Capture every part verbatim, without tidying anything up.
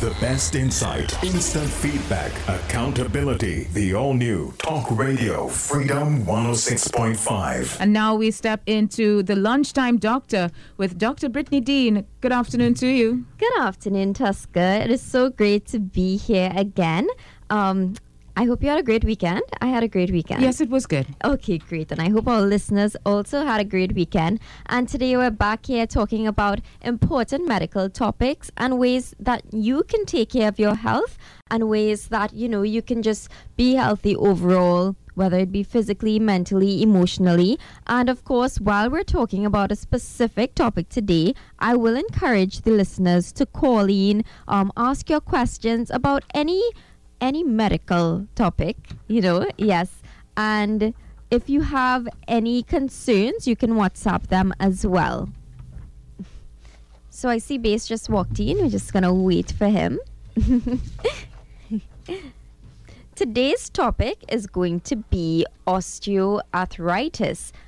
The best insight, instant feedback, accountability. The all-new Talk Radio Freedom one oh six point five. And now we step into the Lunchtime Doctor with Doctor Brittany Dean. Good afternoon to you. Good afternoon, Tusker. It is so great to be here again. Um, I hope you had a great weekend. I had a great weekend. Yes, it was good. Okay, great. And I hope our listeners also had a great weekend. And today we're back here talking about important medical topics and ways that you can take care of your health and ways that, you know, you can just be healthy overall, whether it be physically, mentally, emotionally. And of course, while we're talking about a specific topic today, I will encourage the listeners to call in, um, ask your questions about any any medical topic, you know, yes. And if you have any concerns, you can WhatsApp them as well. So I see Base just walked in. We're just going to wait for him. Today's topic is going to be osteoarthritis.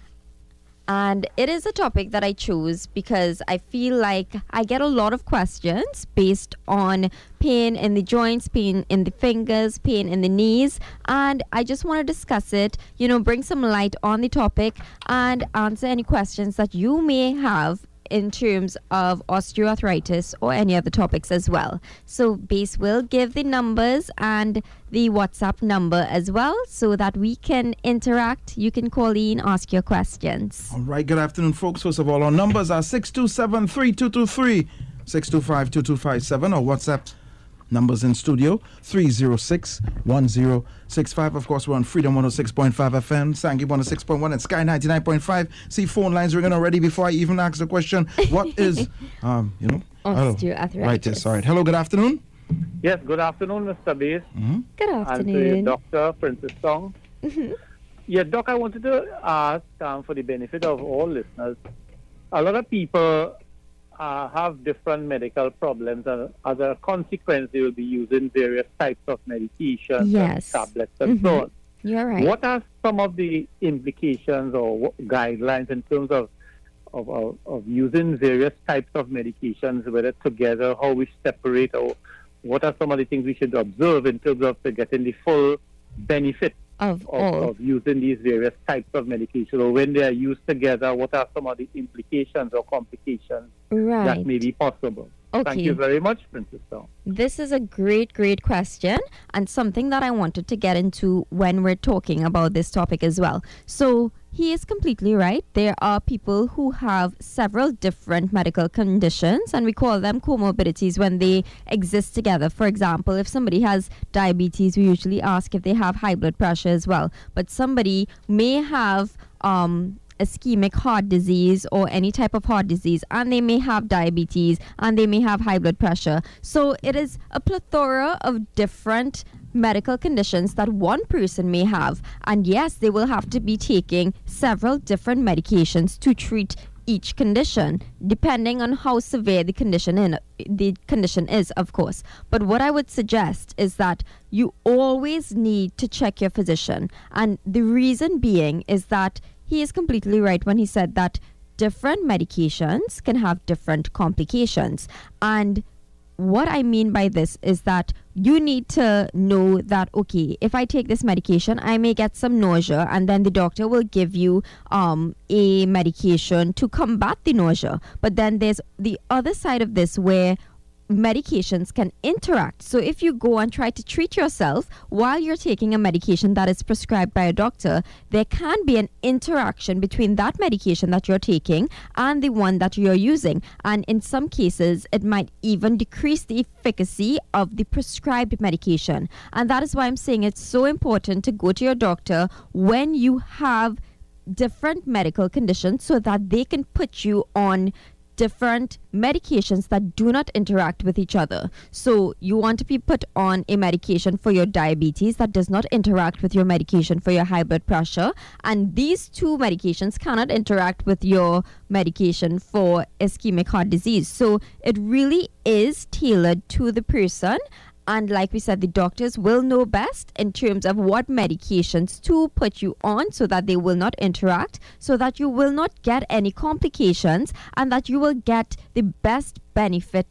And it is a topic that I chose because I feel like I get a lot of questions based on pain in the joints, pain in the fingers, pain in the knees. And I just want to discuss it, you know, bring some light on the topic and answer any questions that you may have in terms of osteoarthritis or any other topics as well. So Base will give the numbers and the WhatsApp number as well so that we can interact. You can call in, ask your questions. All right, good afternoon, folks. First of all, our numbers are six two seven, three two two three, six two five, two two five seven, or WhatsApp numbers in studio three zero six, one zero six five. Of course, we're on Freedom one oh six point five F M, Sangy one oh six point one, and Sky ninety-nine point five. See phone lines ringing already before I even ask the question. What is, um, you know, osteoarthritis? All right. Hello, good afternoon. Yes, good afternoon, Mister Bass. Mm-hmm. Good afternoon. And to Doctor Princess Song. Mm-hmm. Yeah, Doc, I wanted to ask, um, for the benefit of all listeners, a lot of people uh, have different medical problems, and as a consequence, they will be using various types of medications, yes, and tablets, and mm-hmm. so on. You're right. What are some of the implications or what guidelines in terms of Of, of, of using various types of medications, whether together, how we separate, or what are some of the things we should observe in terms of getting the full benefit of, of, all. of using these various types of medication, or when they are used together, what are some of the implications or complications right. that may be possible? Okay. Thank you very much, Princess Song. This is a great, great question and something that I wanted to get into when we're talking about this topic as well. So he is completely right. There are people who have several different medical conditions, and we call them comorbidities when they exist together. For example, if somebody has diabetes, we usually ask if they have high blood pressure as well. But somebody may have um ischemic heart disease or any type of heart disease, and they may have diabetes and they may have high blood pressure. So it is a plethora of different medical conditions that one person may have, and yes, they will have to be taking several different medications to treat each condition, depending on how severe the condition in the condition is, of course. But what I would suggest is that you always need to check your physician, and the reason being is that he is completely right when he said that different medications can have different complications. And what I mean by this is that you need to know that, okay, if I take this medication, I may get some nausea, and then the doctor will give you um, a medication to combat the nausea. But then there's the other side of this where medications can interact. So if you go and try to treat yourself while you're taking a medication that is prescribed by a doctor, there can be an interaction between that medication that you're taking and the one that you're using. And in some cases, it might even decrease the efficacy of the prescribed medication. And that is why I'm saying it's so important to go to your doctor when you have different medical conditions so that they can put you on different medications that do not interact with each other. So you want to be put on a medication for your diabetes that does not interact with your medication for your high blood pressure, and these two medications cannot interact with your medication for ischemic heart disease. So it really is tailored to the person. And like we said, the doctors will know best in terms of what medications to put you on so that they will not interact, so that you will not get any complications, and that you will get the best benefit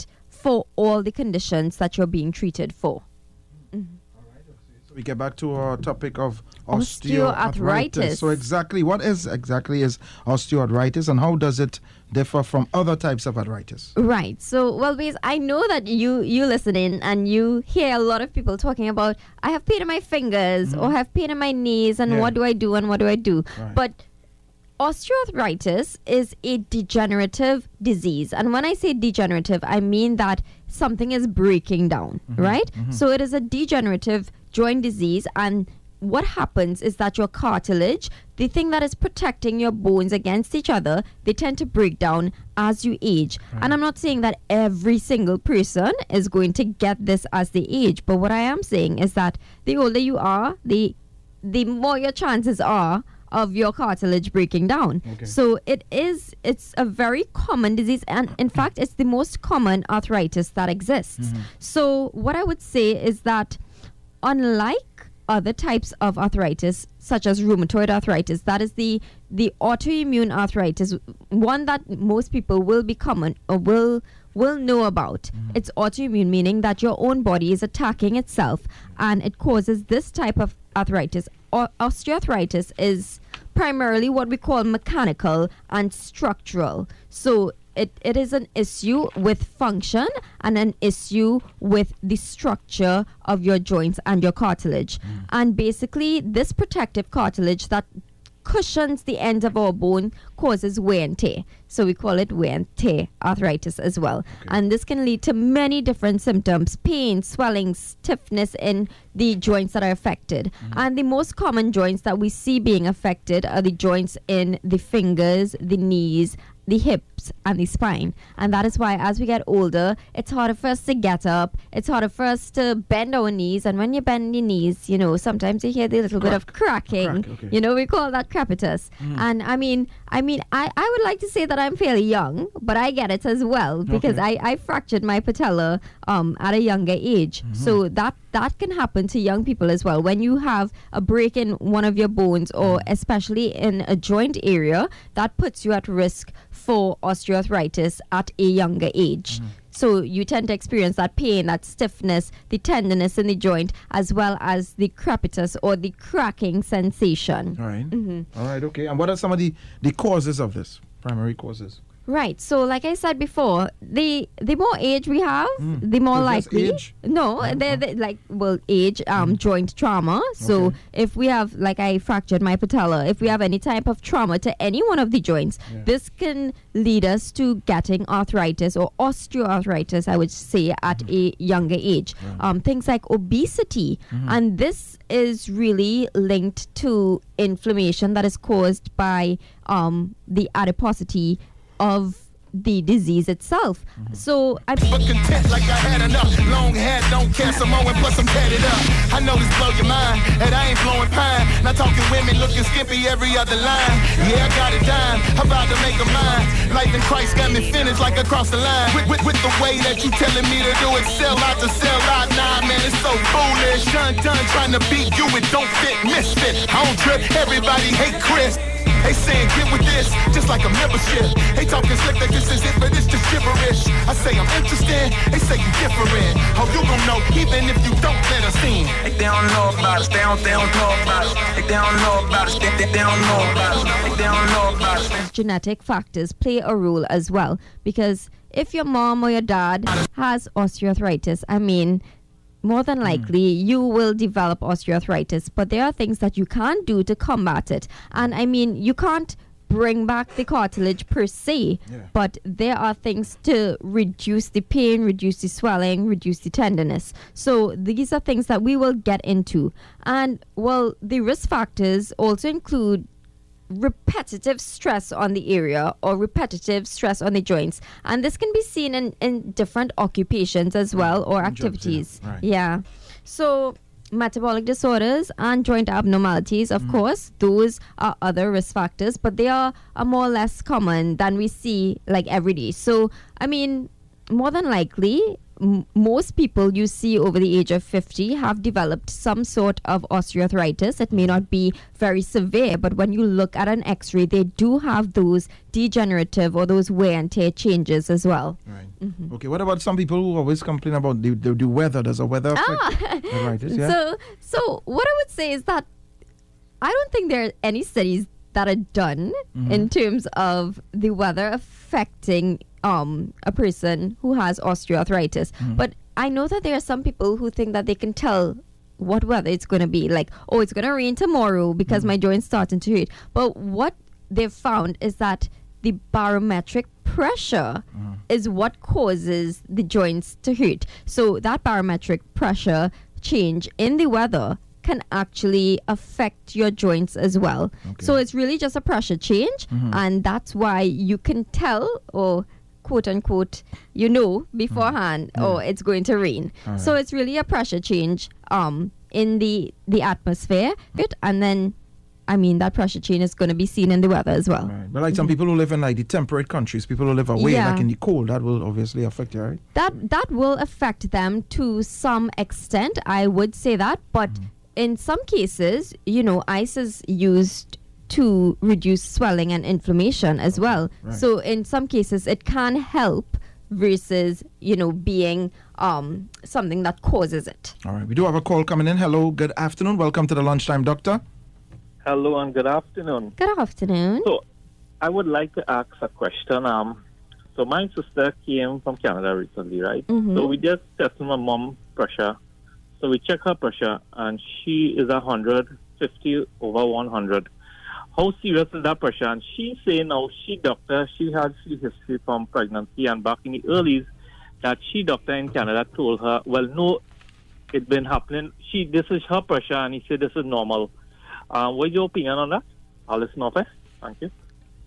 for all the conditions that you're being treated for. We get back to our topic of Osteoarthritis. osteoarthritis. So exactly, what is exactly is osteoarthritis, and how does it differ from other types of arthritis? Right. So, well, because I know that you you listen in and you hear a lot of people talking about, I have pain in my fingers Mm-hmm. or I have pain in my knees, and Yeah. what do I do and what do I do? Right. But osteoarthritis is a degenerative disease. And when I say degenerative, I mean that something is breaking down, right? So it is a degenerative joint disease, and what happens is that your cartilage, the thing that is protecting your bones against each other, they tend to break down as you age. And I'm not saying that every single person is going to get this as they age, but what I am saying is that the older you are, the the more your chances are of your cartilage breaking down. Okay. So it is, it's a very common disease, and in fact, it's the most common arthritis that exists. So what I would say is that unlike other types of arthritis, such as rheumatoid arthritis, that is the the autoimmune arthritis, one that most people will be common or will will know about. It's autoimmune, meaning that your own body is attacking itself, and it causes this type of arthritis. O- osteoarthritis is primarily what we call mechanical and structural. So it, it is an issue with function and an issue with the structure of your joints and your cartilage. And basically, this protective cartilage that cushions the ends of our bone causes wear and tear. So we call it wear and tear arthritis as well. And this can lead to many different symptoms: pain, swelling, stiffness in the joints that are affected. And the most common joints that we see being affected are the joints in the fingers, the knees, the hips, and the spine. And that is why as we get older, it's harder for us to get up, it's harder for us to bend our knees. And when you bend your knees, you know, sometimes you hear the little bit of cracking. Crack, okay. You know, we call that crepitus. And I mean, I mean, I, I would like to say that I'm fairly young, but I get it as well because Okay. I, I fractured my patella um, at a younger age. So that that can happen to young people as well. When you have a break in one of your bones, or especially in a joint area, that puts you at risk for osteoarthritis at a younger age. So you tend to experience that pain, that stiffness, the tenderness in the joint, as well as the crepitus or the cracking sensation. All right. All right, okay. And what are some of the, the causes of this? Primary causes? Right. So, like I said before, the the more age we have, Mm. the more So just likely. age? No, Oh, they're, oh. they're like well, age, um, joint trauma. So, Okay. if we have, like I fractured my patella, if we have any type of trauma to any one of the joints, Yeah. this can lead us to getting arthritis or osteoarthritis, I would say, at a younger age. Right. Um, things like obesity, and this is really linked to inflammation that is caused by um the adiposity of the disease itself. So I But content like I had enough. Long hair, don't care some more, and plus I'm tatted up. I know this blow your mind, and I ain't blowing pine. Not talking women looking skimpy every other line. Yeah, I got it dime, I'm about to make a mine. Life in Christ got me finished like across the line. With, with, with the way that you telling me to do it, sell out to sell out. Nah, man, it's so foolish. Done, done, trying to beat you, it don't fit, misfit. I don't trip, everybody hate Chris. They saying get with this, just like a membership. They talking slick that this is it, but it's just gibberish. I say I'm interested, they say you different. How you gon' know, even if you don't let us in? They don't know about us, they don't, they don't know about us. They don't know about us, they, they, they don't know about us. They don't know about us. genetic factors play a role as well, because if your mom or your dad has osteoarthritis, I mean, more than likely you will develop osteoarthritis, but there are things that you can do to combat it. And I mean, you can't bring back the cartilage per se, Yeah. but there are things to reduce the pain, reduce the swelling, reduce the tenderness. So these are things that we will get into. And well, the risk factors also include repetitive stress on the area or repetitive stress on the joints, and this can be seen in, in different occupations as well, or In jobs, yeah. activities. Right. Yeah. So metabolic disorders and joint abnormalities, of course, those are other risk factors, but they are, are more or less common than we see like every day. So I mean, more than likely m- most people you see over the age of fifty have developed some sort of osteoarthritis. It may not be very severe, but when you look at an x-ray, they do have those degenerative or those wear and tear changes as well. Right. Mm-hmm. Okay, what about some people who always complain about the, the, the weather? Does the weather affect ah. arthritis? Yeah? So, so what I would say is that I don't think there are any studies that are done mm-hmm. in terms of the weather affecting um, a person who has osteoarthritis. Mm-hmm. But I know that there are some people who think that they can tell what weather it's going to be. Like, oh, it's going to rain tomorrow because mm-hmm. my joint's starting to hurt. But what they've found is that the barometric pressure mm-hmm. is what causes the joints to hurt. So that barometric pressure change in the weather can actually affect your joints as well. Okay. So it's really just a pressure change, mm-hmm. and that's why you can tell, or quote unquote, you know beforehand, mm-hmm. oh, it's going to rain. Right. So it's really a pressure change um, in the the atmosphere, right? And then, I mean, that pressure change is going to be seen in the weather as well. Right. But like mm-hmm. some people who live in like the temperate countries, people who live away, yeah. like in the cold, that will obviously affect you, right? That that will affect them to some extent. I would say that, but. Mm-hmm. In some cases, you know, ice is used to reduce swelling and inflammation as well. Right. So in some cases, it can help versus, you know, being um, something that causes it. All right. We do have a call coming in. Hello. Good afternoon. Welcome to the Lunchtime Doctor. Hello and good afternoon. Good afternoon. So I would like to ask a question. Um, so my sister came from Canada recently, right? Mm-hmm. So we just tested my mom's pressure. So we check her pressure, and she is one hundred fifty over one hundred. How serious is that pressure? And she say now, she doctor, she had she history from pregnancy, and back in the earlies, that she doctor in Canada told her, well, no, it's been happening. She This is her pressure, and he said this is normal. Uh, what's your opinion on that? I'll listen off it. Thank you.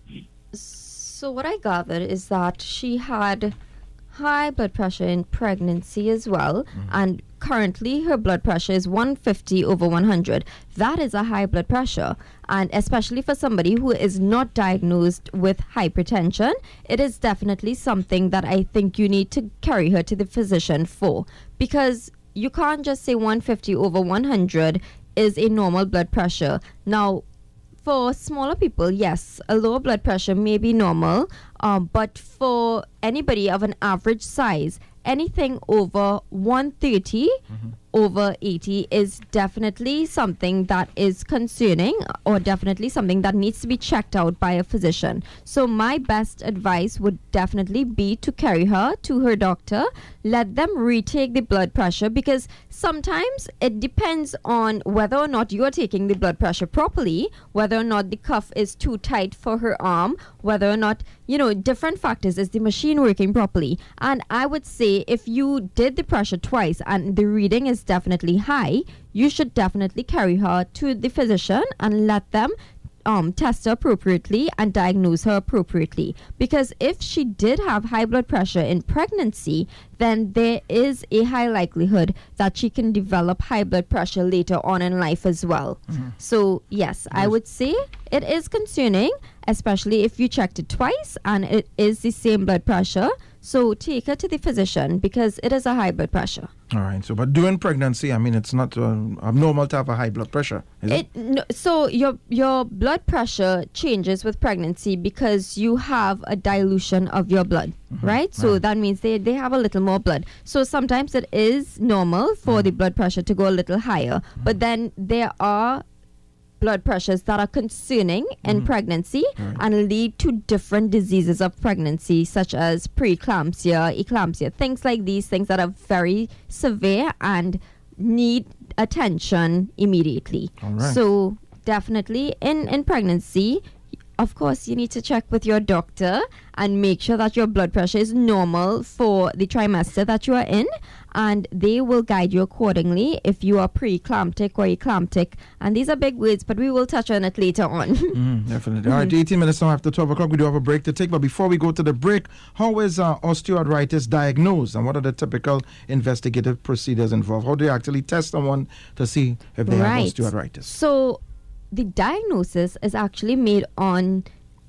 So what I gathered is that she had high blood pressure in pregnancy as well, mm-hmm. and currently her blood pressure is one fifty over one hundred. That is a high blood pressure, and especially for somebody who is not diagnosed with hypertension, it is definitely something that I think you need to carry her to the physician for, because you can't just say one fifty over one hundred is a normal blood pressure. Now, for smaller people, yes, a lower blood pressure may be normal, um, but for anybody of an average size, anything over one thirty mm-hmm. over eighty is definitely something that is concerning, or definitely something that needs to be checked out by a physician. So my best advice would definitely be to carry her to her doctor, let them retake the blood pressure, because sometimes it depends on whether or not you are taking the blood pressure properly, whether or not the cuff is too tight for her arm, whether or not, you know, different factors. Is the machine working properly? And I would say if you did the pressure twice and the reading is definitely high, you should definitely carry her to the physician and let them um, test her appropriately and diagnose her appropriately. Because if she did have high blood pressure in pregnancy, then there is a high likelihood that she can develop high blood pressure later on in life as well. Mm-hmm. So yes, yes, I would say it is concerning, especially if you checked it twice and it is the same blood pressure. So take her to the physician because it is a high blood pressure. All right. So, but during pregnancy, I mean, it's not uh, abnormal to have a high blood pressure, is it? it? No, so your your blood pressure changes with pregnancy because you have a dilution of your blood, mm-hmm. right? So right. that means they, they have a little more blood. So sometimes it is normal for mm-hmm. the blood pressure to go a little higher. Mm-hmm. But then there are blood pressures that are concerning in mm-hmm. pregnancy right. and lead to different diseases of pregnancy, such as preeclampsia, eclampsia, things like these, things that are very severe and need attention immediately. All right. So definitely in, in pregnancy, of course, you need to check with your doctor and make sure that your blood pressure is normal for the trimester that you are in, and they will guide you accordingly if you are pre-eclamptic or eclamptic. And these are big words, but we will touch on it later on. mm, definitely. Mm-hmm. All right, eighteen minutes now after twelve o'clock. We do have a break to take, but before we go to the break, how is uh, osteoarthritis diagnosed, and what are the typical investigative procedures involved? How do you actually test someone to see if they right. have osteoarthritis? So the diagnosis is actually made on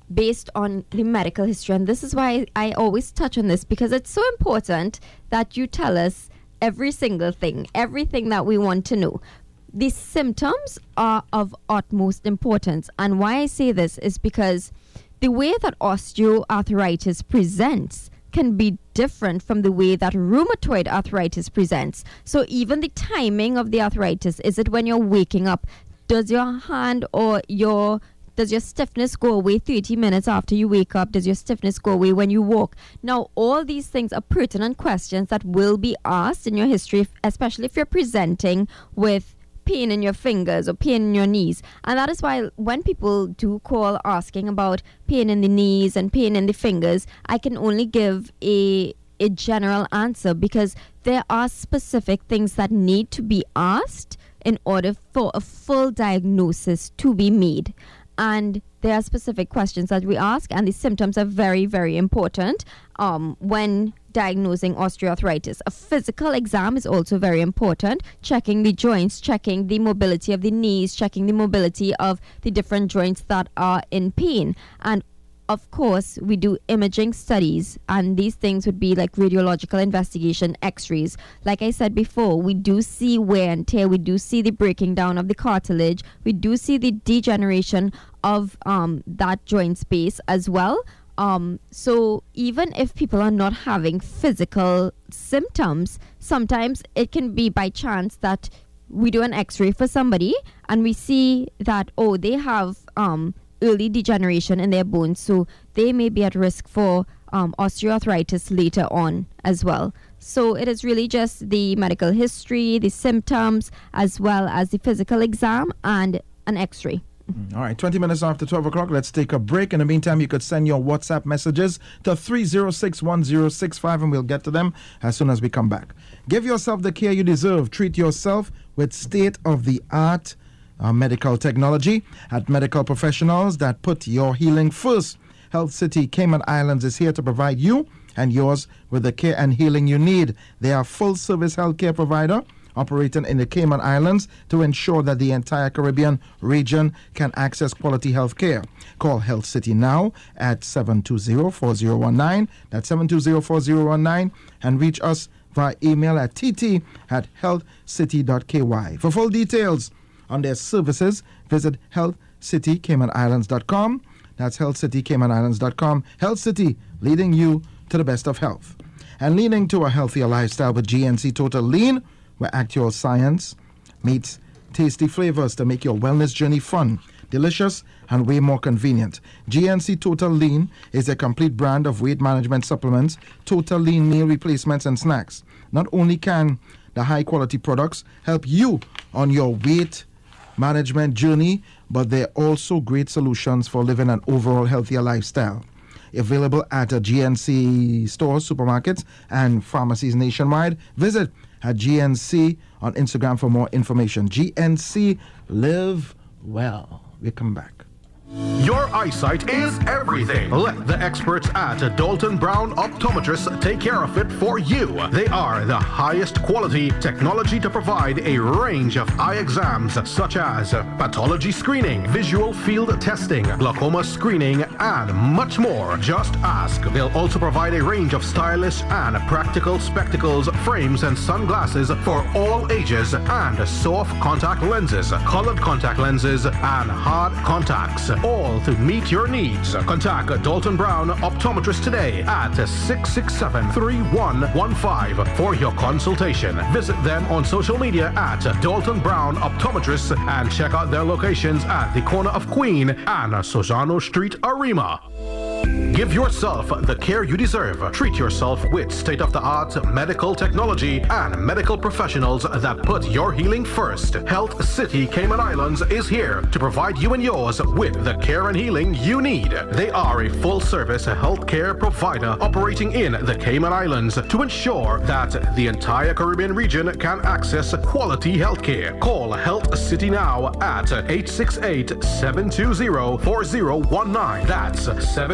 based on the medical history. And this is why I always touch on this, because it's so important that you tell us every single thing, everything that we want to know. The symptoms are of utmost importance. And why I say this is because the way that osteoarthritis presents can be different from the way that rheumatoid arthritis presents. So even the timing of the arthritis, is it when you're waking up? Does your hand or your Does your stiffness go away thirty minutes after you wake up? Does your stiffness go away when you walk? Now, all these things are pertinent questions that will be asked in your history, especially if you're presenting with pain in your fingers or pain in your knees. And that is why when people do call asking about pain in the knees and pain in the fingers, I can only give a a general answer, because there are specific things that need to be asked in order for a full diagnosis to be made. And there are specific questions that we ask, and the symptoms are very, very important um, when diagnosing osteoarthritis. A physical exam is also very important, checking the joints, checking the mobility of the knees, checking the mobility of the different joints that are in pain. And of course, we do imaging studies, and these things would be like radiological investigation, x-rays. Like I said before, we do see wear and tear, we do see the breaking down of the cartilage, we do see the degeneration of um, that joint space as well. Um, so even if people are not having physical symptoms, sometimes it can be by chance that we do an x-ray for somebody and we see that, oh, they have um, early degeneration in their bones, so they may be at risk for um, osteoarthritis later on as well. So it is really just the medical history, the symptoms, as well as the physical exam and an x-ray. All right, twenty minutes after twelve o'clock, let's take a break. In the meantime, you could send your WhatsApp messages to three zero six one zero six five and we'll get to them as soon as we come back. Give yourself the care you deserve. Treat yourself with state-of-the-art uh, medical technology at medical professionals that put your healing first. Health City Cayman Islands is here to provide you and yours with the care and healing you need. They are a full-service healthcare provider operating in the Cayman Islands to ensure that the entire Caribbean region can access quality health care. Call Health City now at seven two zero, four zero one nine. That's seven two zero, four zero one nine. And reach us via email at t t at health city dot k y. For full details on their services, visit health city cayman islands dot com. That's health city cayman islands dot com. Health City, leading you to the best of health. And leaning to a healthier lifestyle with G N C Total Lean, where actual science meets tasty flavors to make your wellness journey fun, delicious, and way more convenient. G N C Total Lean is a complete brand of weight management supplements, Total Lean meal replacements, and snacks. Not only can the high-quality products help you on your weight management journey, but they're also great solutions for living an overall healthier lifestyle. Available at a G N C stores, supermarkets, and pharmacies nationwide. Visit at G N C on Instagram for more information. G N C, live well. We come back. Your eyesight is everything. Let the experts at Dalton Brown Optometrists take care of it for you. They are the highest quality technology to provide a range of eye exams such as pathology screening, visual field testing, glaucoma screening, and much more. Just ask. They'll also provide a range of stylish and practical spectacles, frames, and sunglasses for all ages, and soft contact lenses, colored contact lenses, and hard contacts, all to meet your needs. Contact Dalton Brown Optometrist today at six six seven, three one one five for your consultation. Visit them on social media at Dalton Brown Optometrist and check out their locations at the corner of Queen and Sojano Street, Arima. Give yourself the care you deserve. Treat yourself with state-of-the-art medical technology and medical professionals that put your healing first. Health City Cayman Islands is here to provide you and yours with the care and healing you need. They are a full-service healthcare provider operating in the Cayman Islands to ensure that the entire Caribbean region can access quality healthcare. Call Health City now at eight six eight, seven two zero, four zero one nine. That's seven two zero,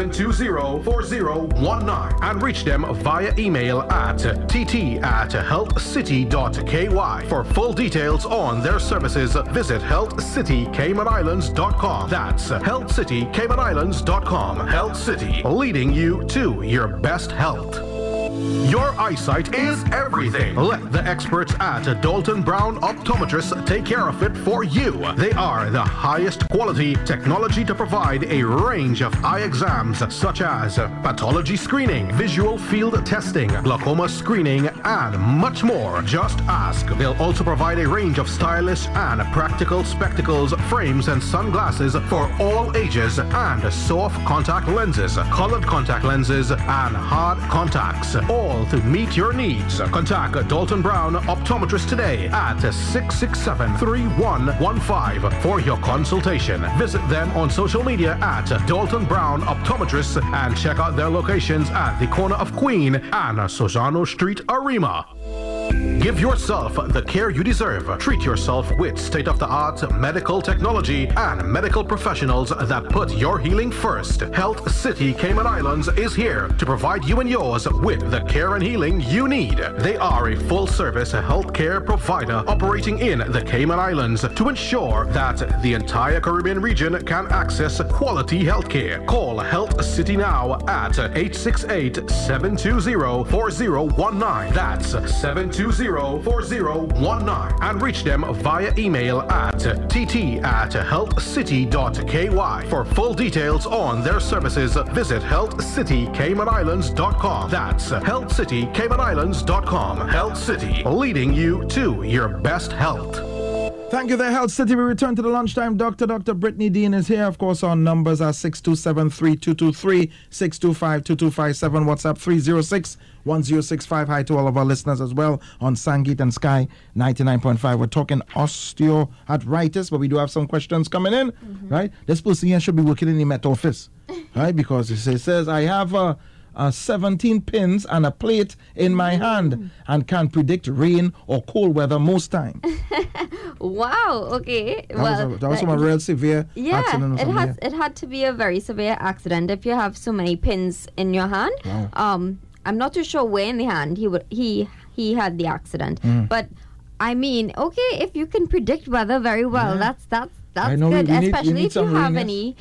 zero four zero one nine and reach them via email at tt at health city dot k y. For full details on their services, visit health city cayman islands dot com. That's health city cayman islands dot com. Health City, leading you to your best health. Your eyesight is everything. Let the experts at Dalton Brown Optometrists take care of it for you. They are the highest quality technology to provide a range of eye exams such as pathology screening, visual field testing, glaucoma screening, and much more. Just ask. They'll also provide a range of stylish and practical spectacles, frames, and sunglasses for all ages, and soft contact lenses, colored contact lenses, and hard contacts, all to meet your needs. Contact Dalton Brown Optometrist today at six six seven, three one one five for your consultation. Visit them on social media at Dalton Brown Optometrist and check out their locations at the corner of Queen and Sojano Street, Arima. Give yourself the care you deserve. Treat yourself with state-of-the-art medical technology and medical professionals that put your healing first. Health City Cayman Islands is here to provide you and yours with the care and healing you need. They are a full-service healthcare provider operating in the Cayman Islands to ensure that the entire Caribbean region can access quality healthcare. Call Health City now at eight six eight, seven two zero, four zero one nine. That's seven two zero, four zero one nine and reach them via email at tt at health city dot k y. For full details on their services, visit health city cayman islands dot com. That's health city cayman islands dot com. Health City, leading you to your best health. Thank you there, Health City. We return to the lunchtime. Doctor Doctor Brittany Dean is here. Of course, our numbers are six two seven, three two two three, six two five, two two five seven. WhatsApp three zero six, one zero six five. Hi to all of our listeners as well on Sangeet and Sky ninety-nine point five. We're talking osteoarthritis, but we do have some questions coming in, mm-hmm. right? This person here should be working in the Met Office, right? Because it says, says I have a... Uh, seventeen pins and a plate in my mm. hand and can predict rain or cold weather most times. Wow, okay. That well, was, a, that was a real severe yeah, accident. it has it had to be a very severe accident if you have so many pins in your hand. Wow. Um, I'm not too sure where in the hand he would he he had the accident, mm. but I mean, okay, if you can predict weather very well, yeah. that's that's that's I know good, we, we especially need, we need if you have rain, any.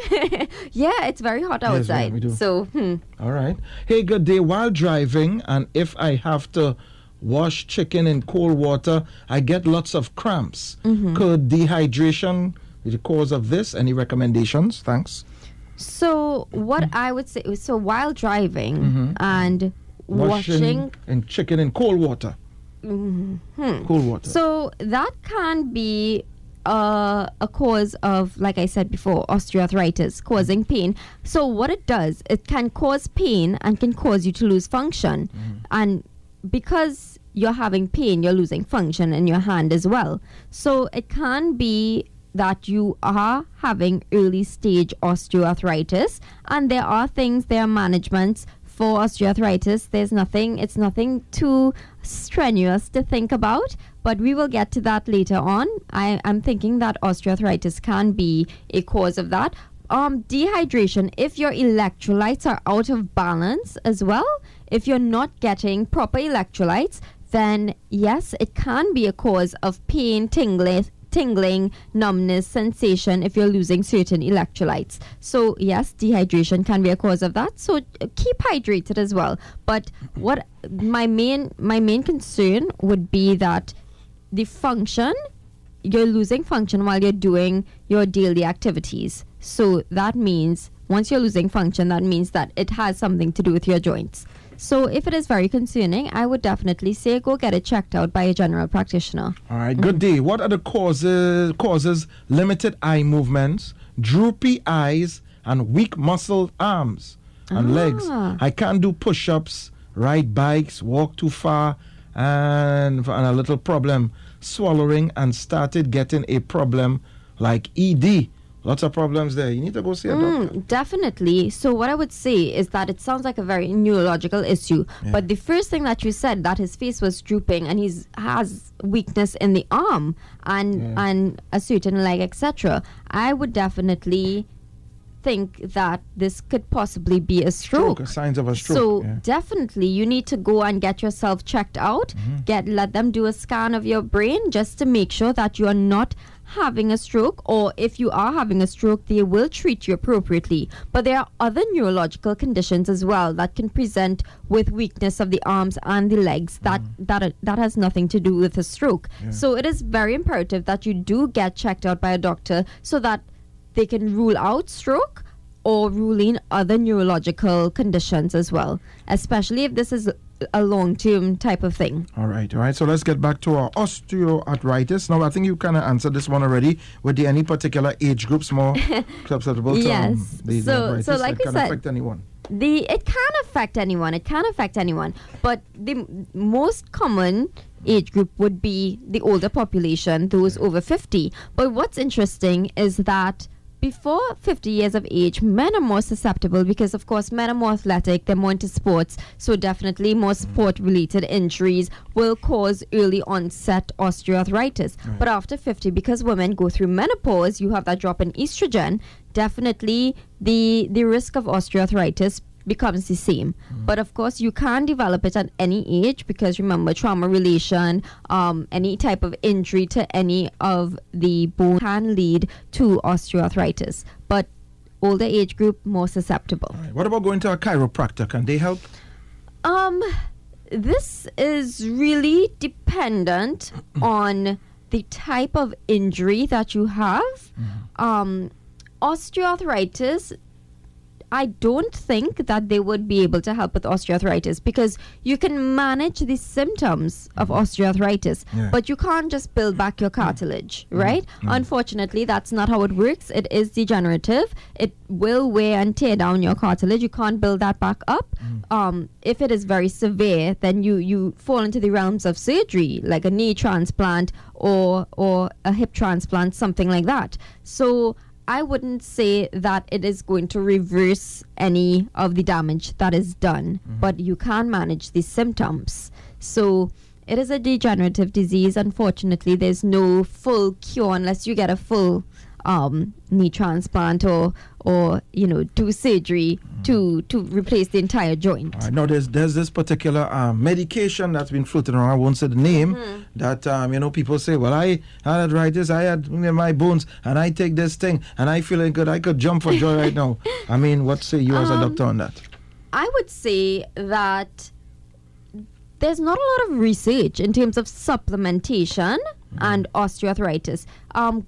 Yeah, it's very hot outside. Yes, we do. So, hmm. All right. Hey, good day. While driving, and if I have to wash chicken in cold water, I get lots of cramps. Mm-hmm. Could dehydration be the cause of this? Any recommendations? Thanks. So, what mm-hmm. I would say, so while driving mm-hmm. and washing, washing and chicken in cold water. Mm-hmm. Cold water. So that can be uh, a cause of, like I said before, osteoarthritis, causing pain. So what it does, it can cause pain and can cause you to lose function. Mm-hmm. And because you're having pain, you're losing function in your hand as well. So it can be that you are having early stage osteoarthritis, and there are things, there are managements for osteoarthritis. There's nothing, it's nothing too strenuous to think about, but we will get to that later on. I am thinking that osteoarthritis can be a cause of that. Um, dehydration, if your electrolytes are out of balance as well, if you're not getting proper electrolytes, then yes, it can be a cause of pain, tingling, tingling, numbness, sensation if you're losing certain electrolytes. So yes, dehydration can be a cause of that. So uh, keep hydrated as well. But what my main my main concern would be that the function, you're losing function while you're doing your daily activities. So that means once you're losing function, that means that it has something to do with your joints. So if it is very concerning, I would definitely say go get it checked out by a general practitioner. All right, good mm-hmm. day. What are the causes, causes limited eye movements, droopy eyes, and weak muscled arms and ah. legs? I can't do push-ups, ride bikes, walk too far, and, and a little problem swallowing, and started getting a problem like E D. Lots of problems there. You need to go see a mm, doctor. Definitely. So what I would say is that it sounds like a very neurological issue. Yeah. But the first thing that you said, that his face was drooping and he has weakness in the arm and yeah. and a certain leg, et cetera. I would definitely think that this could possibly be a stroke. Stroke, signs of a stroke. So yeah. definitely you need to go and get yourself checked out. Mm-hmm. Get let them do a scan of your brain just to make sure that you are not having a stroke, or if you are having a stroke, they will treat you appropriately. But there are other neurological conditions as well that can present with weakness of the arms and the legs that Mm. that that has nothing to do with a stroke. Yeah. So it is very imperative that you do get checked out by a doctor so that they can rule out stroke or rule in other neurological conditions as well, especially if this is a long-term type of thing. All right, all right. So let's get back to our osteoarthritis. Now, I think you kind of answered this one already. Were there any particular age groups more susceptible to Yes. um, the, the So- arthritis so like that we can said- affect anyone? The it can affect anyone. It can affect anyone, but the m- most common age group would be the older population, those over fifty. But what's interesting is that before fifty years of age, men are more susceptible because, of course, men are more athletic, they're more into sports, so definitely more sport-related injuries will cause early onset osteoarthritis. Right. But after fifty, because women go through menopause, you have that drop in estrogen, definitely the the risk of osteoarthritis becomes the same. But of course, you can develop it at any age because remember, trauma relation, um, any type of injury to any of the bone can lead to osteoarthritis. But older age group, more susceptible. All right. What about going to a chiropractor? Can they help? Um, this is really dependent on the type of injury that you have. Um, osteoarthritis, I don't think that they would be able to help with osteoarthritis because you can manage the symptoms of osteoarthritis, Yeah. but you can't just build back your cartilage, right? Unfortunately, that's not how it works. It is degenerative. It will wear and tear down your cartilage. You can't build that back up. Um, if it is very severe, then you, you fall into the realms of surgery, like a knee transplant or or a hip transplant, something like that. So I wouldn't say that it is going to reverse any of the damage that is done, but you can manage the symptoms. So it is a degenerative disease. Unfortunately, there's no full cure unless you get a full um, knee transplant or or you know do surgery to to replace the entire joint. All right. Now, there's there's this particular um, medication that's been floating around. I won't say the name. That um, you know, people say, well, I had arthritis, I had you know, my bones, and I take this thing, and I feeling good. I could jump for joy right now. I mean, what say you as a Um, doctor on that? I would say that there's not a lot of research in terms of supplementation and osteoarthritis. Um,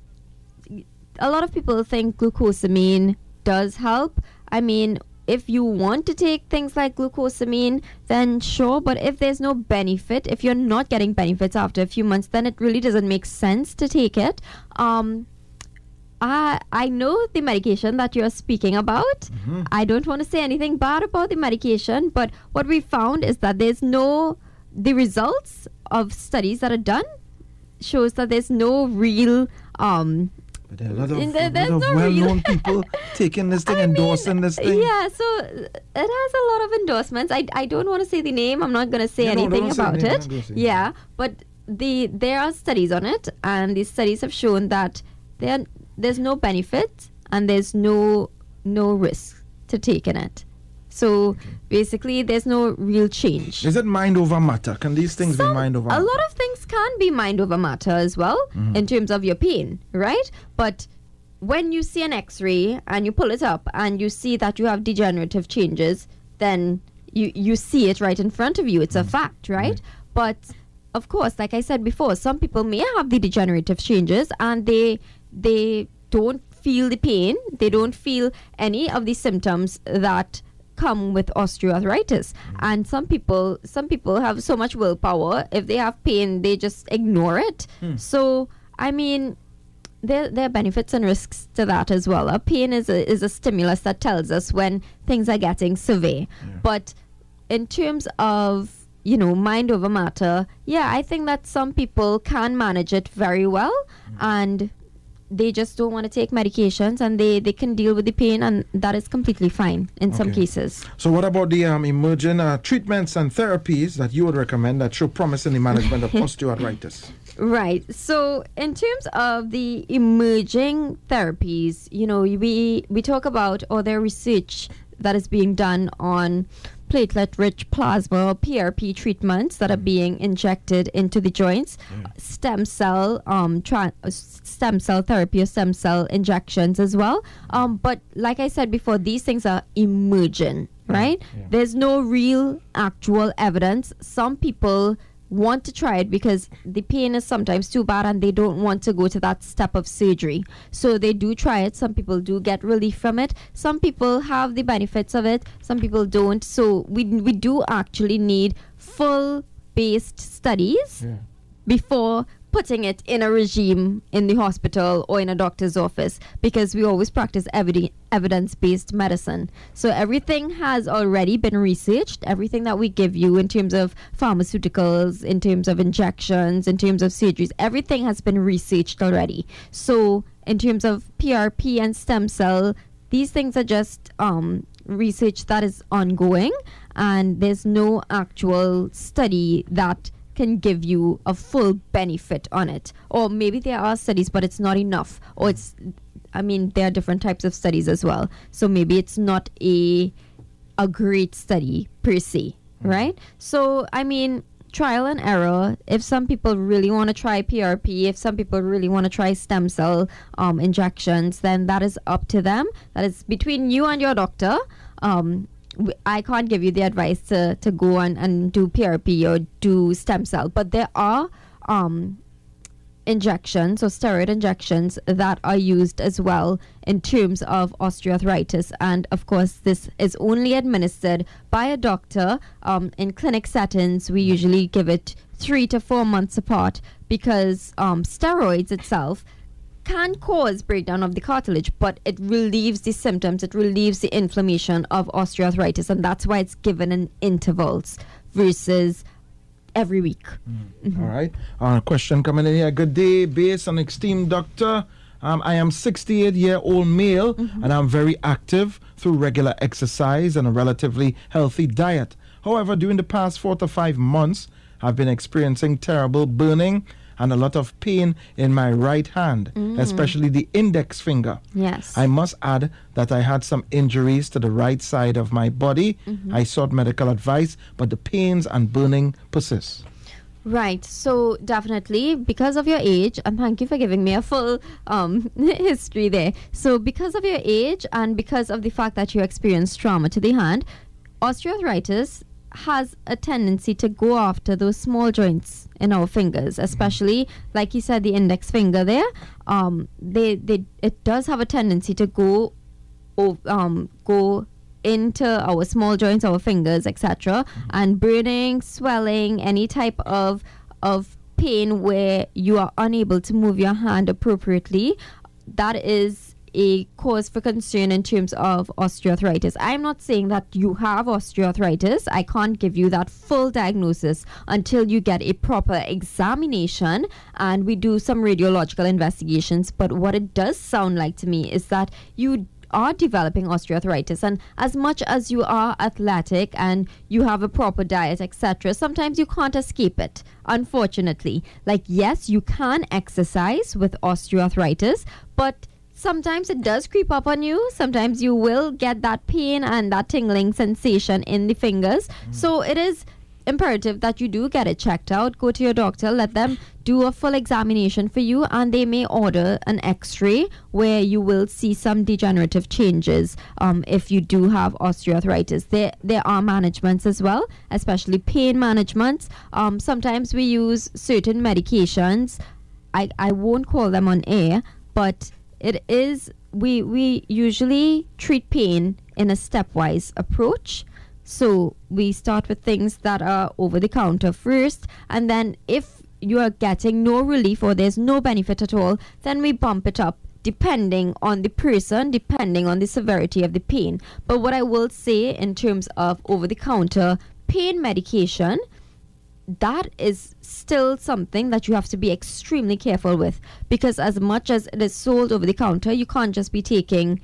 a lot of people think glucosamine does help. I mean, if you want to take things like glucosamine, then sure. But if there's no benefit, if you're not getting benefits after a few months, then it really doesn't make sense to take it. Um, I I know the medication that you're speaking about. I don't want to say anything bad about the medication, but what we found is that there's no the results of studies that are done shows that there's no real um But there are a lot of, in the- a there's lot of no real- well-known people taking this thing, I mean, endorsing this thing. Yeah, so it has a lot of endorsements. I, I don't want to say the name. I'm not going to say Yeah, no, anything don't say the about name, it. don't go say it. Yeah, but the there are studies on it, and these studies have shown that there there's no benefit and there's no no risk to taking it. So basically, there's no real change. Is it mind over matter? Can these things Some- be mind over a matter? lot of things can be mind over matter as well in terms of your pain, right? But when you see an x-ray and you pull it up and you see that you have degenerative changes, then you, you see it right in front of you. It's a fact, right? But of course, like I said before, some people may have the degenerative changes and they they don't feel the pain. They don't feel any of the symptoms that come with osteoarthritis. And some people some people have so much willpower. If they have pain, they just ignore it. So I mean, there there are benefits and risks to that as well. A pain is a is a stimulus that tells us when things are getting severe. But in terms of, you know, mind over matter, yeah, I think that some people can manage it very well, and they just don't want to take medications, and they, they can deal with the pain, and that is completely fine in some Okay. cases. So what about the um, emerging uh, treatments and therapies that you would recommend that show promise in the management of osteoarthritis? Right. So in terms of the emerging therapies, you know, we we talk about other research that is being done on platelet-rich plasma, P R P treatments that are being injected into the joints, stem cell um tra- uh, stem cell therapy or stem cell injections as well. Um, but like I said before, these things are emerging, right? There's no real actual evidence. Some people want to try it because the pain is sometimes too bad and they don't want to go to that step of surgery. So they do try it. Some people do get relief from it. Some people have the benefits of it. Some people don't. So we we do actually need full based studies Yeah. before putting it in a regime in the hospital or in a doctor's office, because we always practice eviden- evidence-based medicine. So everything has already been researched. Everything that we give you in terms of pharmaceuticals, in terms of injections, in terms of surgeries, everything has been researched already. So in terms of P R P and stem cell, these things are just um, research that is ongoing, and there's no actual study that can give you a full benefit on it. Or maybe there are studies, but it's not enough. Or it's, I mean, there are different types of studies as well. So maybe it's not a a great study per se, right? So, I mean, trial and error. If some people really want to try P R P, if some people really want to try stem cell um, injections, then that is up to them. That is between you and your doctor. Um, I can't give you the advice to, to go and, and do P R P or do stem cell, but there are um, injections or steroid injections that are used as well in terms of osteoarthritis. And of course, this is only administered by a doctor. Um, in clinic settings, we usually give it three to four months apart, because um, steroids itself can cause breakdown of the cartilage, but it relieves the symptoms, it relieves the inflammation of osteoarthritis, and that's why it's given in intervals versus every week. All right. Uh, question coming in here. Good day, based on esteemed doctor. Um, I am sixty-eight year old male, and I'm very active through regular exercise and a relatively healthy diet. However, during the past four to five months, I've been experiencing terrible burning and a lot of pain in my right hand, Mm. especially the index finger. Yes. I must add that I had some injuries to the right side of my body. Mhm. I sought medical advice, but the pains and burning persist. Right. So definitely, because of your age, and thank you for giving me a full um, history there. So because of your age and because of the fact that you experienced trauma to the hand, osteoarthritis has a tendency to go after those small joints in our fingers, especially like you said, the index finger there. Um, they they it does have a tendency to go, o- um, go into our small joints, our fingers, et cetera, and burning, swelling, any type of of pain where you are unable to move your hand appropriately. That is a cause for concern in terms of osteoarthritis. I'm not saying that you have osteoarthritis. I can't give you that full diagnosis until you get a proper examination and we do some radiological investigations. But what it does sound like to me is that you are developing osteoarthritis, and as much as you are athletic and you have a proper diet, et cetera, sometimes you can't escape it, unfortunately. Like, yes, you can exercise with osteoarthritis, but sometimes it does creep up on you. Sometimes you will get that pain and that tingling sensation in the fingers. Mm. So it is imperative that you do get it checked out. Go to your doctor, let them do a full examination for you, and they may order an x-ray where you will see some degenerative changes um, if you do have osteoarthritis. There, there are managements as well, especially pain management. Um, sometimes we use certain medications. I, I won't call them on air, but it is, we, we usually treat pain in a stepwise approach. So we start with things that are over the counter first, and then if you are getting no relief or there's no benefit at all, then we bump it up depending on the person, depending on the severity of the pain. But what I will say in terms of over the counter pain medication, that is still something that you have to be extremely careful with, because as much as it is sold over the counter, you can't just be taking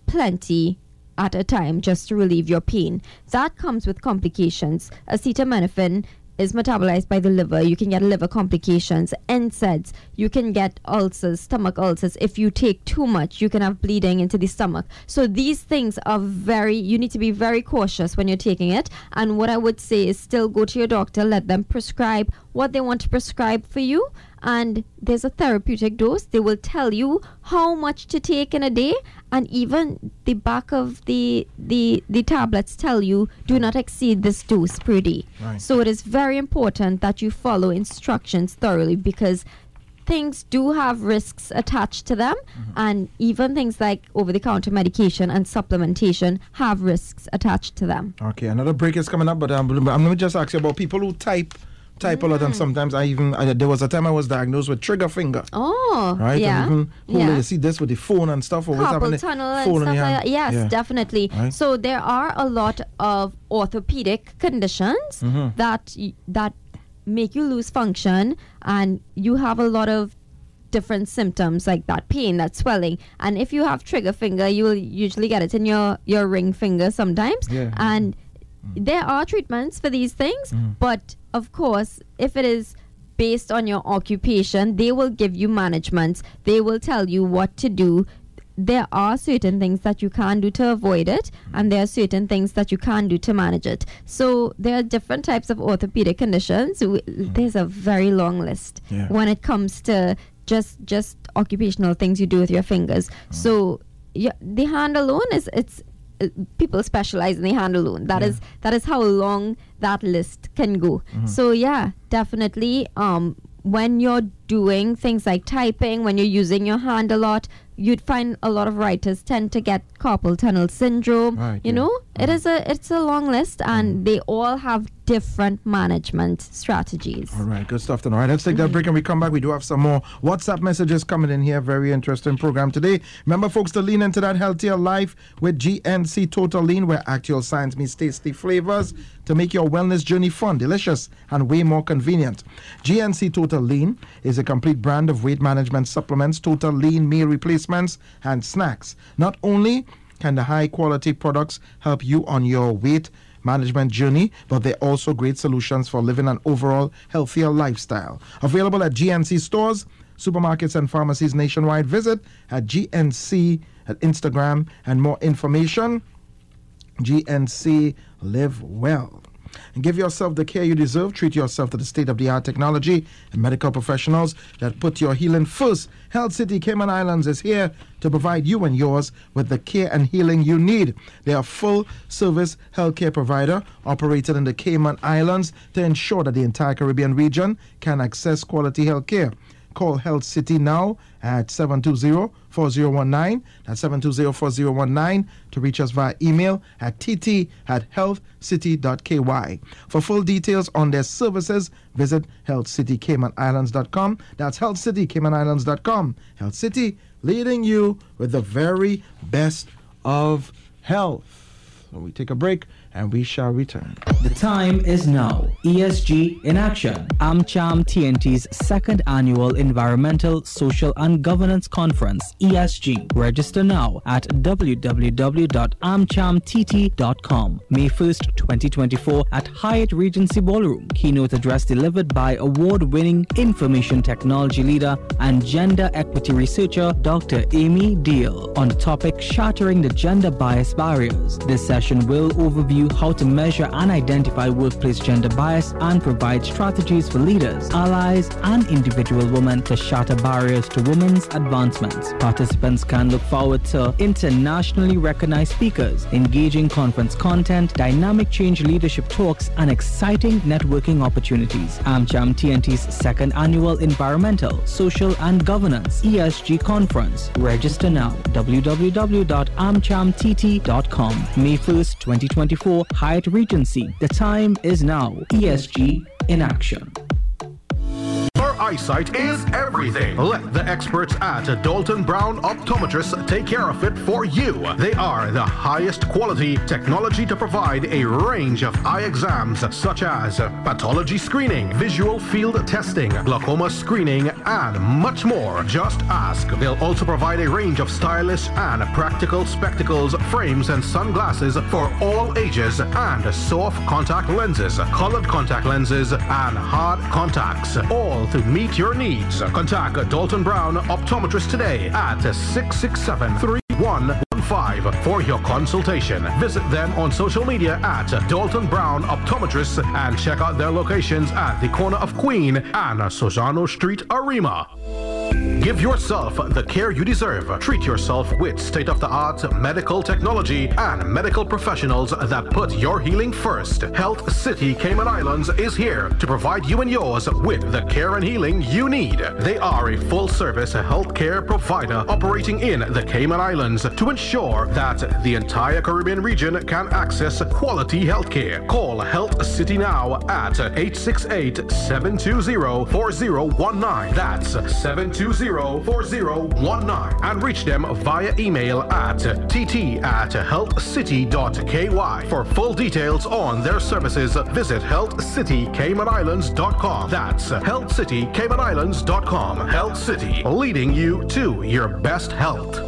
plenty at a time just to relieve your pain. That comes with complications. Acetaminophen is metabolized by the liver. You can get liver complications, N SAIDs. You can get ulcers, stomach ulcers. If you take too much, you can have bleeding into the stomach. So these things are very, you need to be very cautious when you're taking it. And what I would say is still go to your doctor, let them prescribe what they want to prescribe for you. And there's a therapeutic dose. They will tell you how much to take in a day, and even the back of the the the tablets tell you do not exceed this dose per day. Right. So it is very important that you follow instructions thoroughly, because things do have risks attached to them, mm-hmm. and even things like over-the-counter medication and supplementation have risks attached to them. Okay, another break is coming up, but um, I'm going to just ask you about people who type type a lot, and sometimes I even I, there was a time I was diagnosed with trigger finger. Oh, right. Yeah, and even holding, yeah. you see this with the phone and stuff. Always Carpal having tunnel the and phone stuff in your like hand. that. Yes, Yeah. definitely. Right. So there are a lot of orthopedic conditions mm-hmm. that y- that make you lose function, and you have a lot of different symptoms like that pain, that swelling. And if you have trigger finger, you will usually get it in your your ring finger sometimes. Yeah. And there are treatments for these things, mm. but of course, if it is based on your occupation, they will give you management. They will tell you what to do. There are certain things that you can do to avoid it, and there are certain things that you can do to manage it. So there are different types of orthopedic conditions. W- There's a very long list Yeah. when it comes to just just occupational things you do with your fingers. So yeah, the hand alone is it's uh, people specialize in the hand alone. That Yeah. is that is how long that list can go. Mhm. So yeah, definitely. Um, when you're doing things like typing, when you're using your hand a lot, you'd find a lot of writers tend to get carpal tunnel syndrome. Right, you yeah. know, it is a it's a long list, and they all have different management strategies. All right, good stuff then. All right, let's take that break and we come back. We do have some more WhatsApp messages coming in here. Very interesting program today. Remember, folks, to lean into that healthier life with G N C Total Lean, where actual science meets tasty flavors to make your wellness journey fun, delicious, and way more convenient. G N C Total Lean is a complete brand of weight management supplements, total lean meal replacements, and snacks. Not only can the high-quality products help you on your weight management journey, but they're also great solutions for living an overall healthier lifestyle. Available at G N C stores, supermarkets, and pharmacies nationwide. Visit at G N C at Instagram, and more information. G N C Live Well. And give yourself the care you deserve. Treat yourself to the state-of-the-art technology and medical professionals that put your healing first. Health City Cayman Islands is here to provide you and yours with the care and healing you need. They are a full-service healthcare provider operated in the Cayman Islands to ensure that the entire Caribbean region can access quality healthcare. Call Health City now at seven two zero, four zero one nine. That's seven two zero, four zero one nine. To reach us via email at tt at health city dot k y. For full details on their services, visit health city cayman islands dot com. That's health city cayman islands dot com. Health City, leading you with the very best of health. So we take a break and we shall return. The time is now. E S G in action. AmCham T N T's second annual Environmental, Social and Governance Conference, E S G. Register now at w w w dot amcham t t dot com. May first, twenty twenty-four at Hyatt Regency Ballroom. Keynote address delivered by award-winning information technology leader and gender equity researcher Doctor Amy Deal on the topic Shattering the Gender Bias Barriers. This session will overview how to measure and identify workplace gender bias and provide strategies for leaders, allies, and individual women to shatter barriers to women's advancements. Participants can look forward to internationally recognized speakers, engaging conference content, dynamic change leadership talks, and exciting networking opportunities. AmCham T N T's second annual Environmental, Social and Governance E S G Conference. Register now. w w w dot amcham t t dot com. May first, twenty twenty-four, Hyatt Regency. The time is now. E S G in action. eyesight is everything. Let the experts at Dalton Brown Optometrists take care of it for you. They are the highest quality technology to provide a range of eye exams such as pathology screening, visual field testing, glaucoma screening, and much more. Just ask. They'll also provide a range of stylish and practical spectacles, frames, and sunglasses for all ages, and soft contact lenses, colored contact lenses, and hard contacts, all to meet your needs. Contact Dalton Brown Optometrist today at six six seven, three one one five for your consultation. Visit them on social media at Dalton Brown Optometrists and check out their locations at the corner of Queen and Sojano Street, Arima. Give yourself the care you deserve. Treat yourself with state-of-the-art medical technology and medical professionals that put your healing first. Health City Cayman Islands is here to provide you and yours with the care and healing you need. They are a full-service healthcare provider operating in the Cayman Islands to ensure that the entire Caribbean region can access quality healthcare. Call Health City now at eight six eight, seven two zero, four zero one nine. That's seven two zero, four zero one nine, and reach them via email at tt at healthcity dot k y. For full details on their services, visit health city cayman islands dot com. That's health city cayman islands dot com. Health City, leading you to your best health.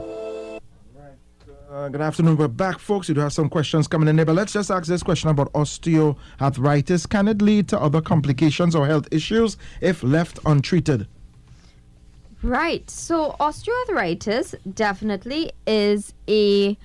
Uh, good afternoon. We're back, folks. You do have some questions coming in there, but let's just ask this question about osteoarthritis. Can it lead to other complications or health issues if left untreated? Right. So osteoarthritis definitely is a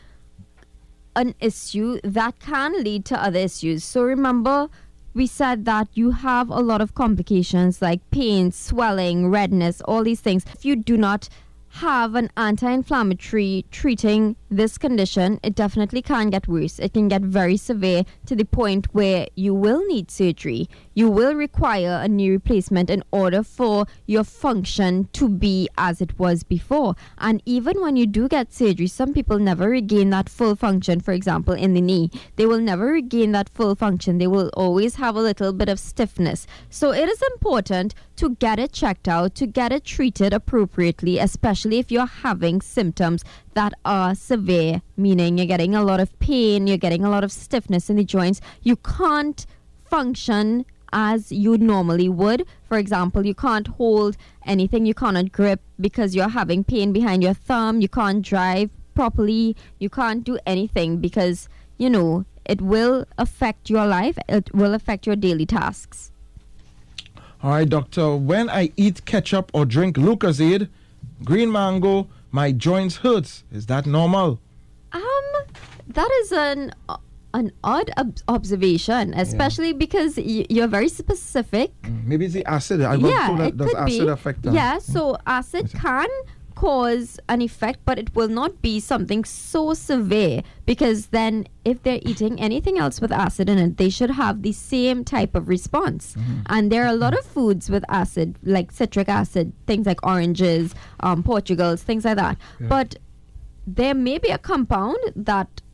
an issue that can lead to other issues. So remember, we said that you have a lot of complications like pain, swelling, redness, all these things. If you do not have an anti-inflammatory treating this condition, it definitely can get worse. It can get very severe to the point where you will need surgery. You will require a knee replacement in order for your function to be as it was before. And even when you do get surgery, some people never regain that full function. For example, in the knee, they will never regain that full function. They will always have a little bit of stiffness. So it is important to get it checked out, to get it treated appropriately, especially if you're having symptoms that are severe, meaning you're getting a lot of pain, you're getting a lot of stiffness in the joints. You can't function as you normally would. For example, you can't hold anything, you cannot grip because you're having pain behind your thumb, you can't drive properly, you can't do anything because, you know, it will affect your life, it will affect your daily tasks. All right, doctor, when I eat ketchup or drink Lucozade, green mango, my joints hurts. Is that normal? Um, that is an uh, an odd ob- observation, especially yeah. because y- you're very specific. Mm, maybe it's the acid. I yeah, told that it does could acid be. affect them? Yeah, so acid can cause an effect, but it will not be something so severe, because then if they're eating anything else with acid in it, they should have the same type of response. Mm-hmm. And there are a lot of foods with acid, like citric acid, things like oranges, um, Portugals, things like that. Yeah. But there may be a compound that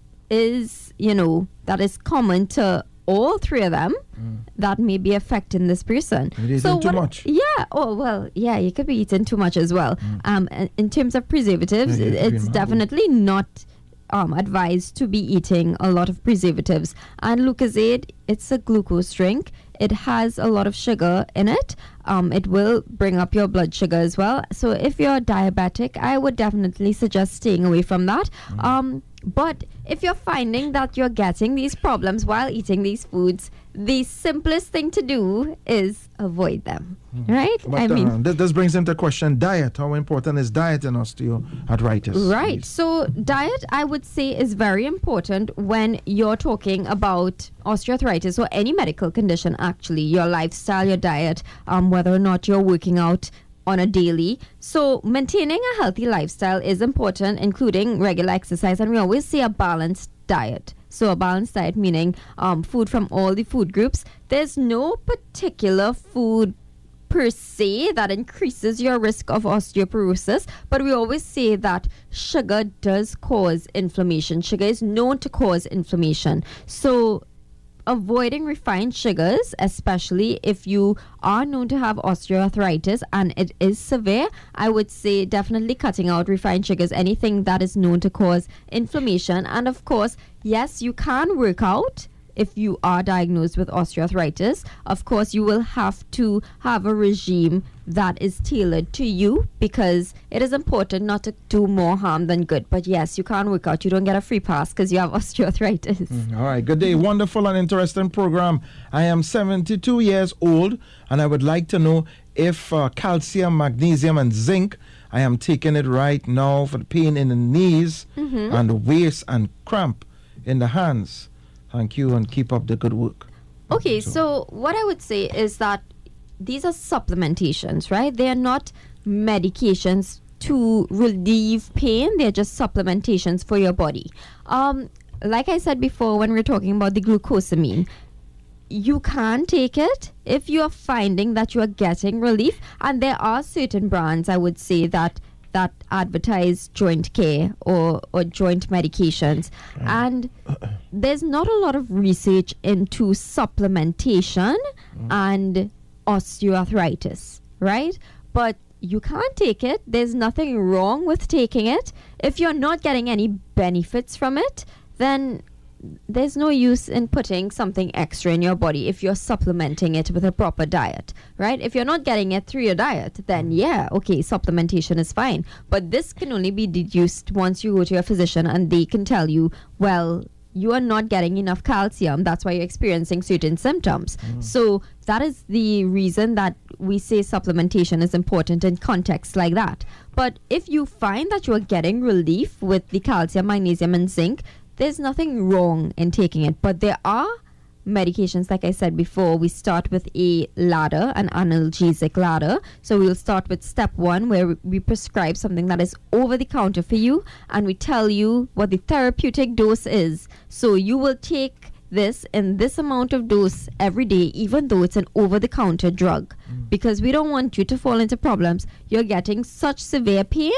is, you know, that is common to all three of them mm. that may be affecting this person. You're so eating too what, much. Yeah. Oh, well, yeah, you could be eating too much as well. Mm. Um, in, in terms of preservatives, yeah, it's definitely not um, advised to be eating a lot of preservatives. And Lucozade, it's a glucose drink. It has a lot of sugar in it. Um, it will bring up your blood sugar as well. So if you're diabetic, I would definitely suggest staying away from that. Mm. Um, but if you're finding that you're getting these problems while eating these foods, the simplest thing to do is avoid them, mm. right? But, I uh, mean, this, this brings into question diet. How important is diet in osteoarthritis? Right. So diet, I would say, is very important when you're talking about osteoarthritis or any medical condition, actually. Your lifestyle, your diet, um, whether or not you're working out on a daily. So maintaining a healthy lifestyle is important, including regular exercise. And we always say a balanced diet. So a balanced diet meaning um, food from all the food groups. There's no particular food per se that increases your risk of osteoporosis, but we always say that sugar does cause inflammation. Sugar is known to cause inflammation. So avoiding refined sugars, especially if you are known to have osteoarthritis and it is severe, I would say definitely cutting out refined sugars, anything that is known to cause inflammation. And of course, yes, you can work out if you are diagnosed with osteoarthritis. Of course, you will have to have a regime that is tailored to you, because it is important not to do more harm than good. But yes, you can work out. You don't get a free pass because you have osteoarthritis. Mm, all right. Good day. Wonderful and interesting program. I am seventy-two years old, and I would like to know if uh, calcium, magnesium, and zinc, I am taking it right now for the pain in the knees Mhm. and the waist and cramp in the hands. Thank you, and keep up the good work. Okay, so what I would say is that these are supplementations, right? They are not medications to relieve pain. They're just supplementations for your body. Um, like I said before, when we we're talking about the glucosamine, you can take it if you are finding that you are getting relief. And there are certain brands, I would say, that that advertise joint care or, or joint medications. And there's not a lot of research into supplementation and osteoarthritis, right? But you can take it. There's nothing wrong with taking it. If you're not getting any benefits from it, then there's no use in putting something extra in your body if you're supplementing it with a proper diet, right? If you're not getting it through your diet, then yeah, okay, supplementation is fine. But this can only be deduced once you go to your physician and they can tell you, well, you are not getting enough calcium. That's why you're experiencing certain symptoms. Mm. So that is the reason that we say supplementation is important in contexts like that. But if you find that you are getting relief with the calcium, magnesium, and zinc, there's nothing wrong in taking it. But there are medications, like I said before. We start with a ladder, an analgesic ladder. So we'll start with step one, where we prescribe something that is over the counter for you, and we tell you what the therapeutic dose is. So you will take this in this amount of dose every day, even though it's an over-the-counter drug, mm. because we don't want you to fall into problems. You're getting such severe pain,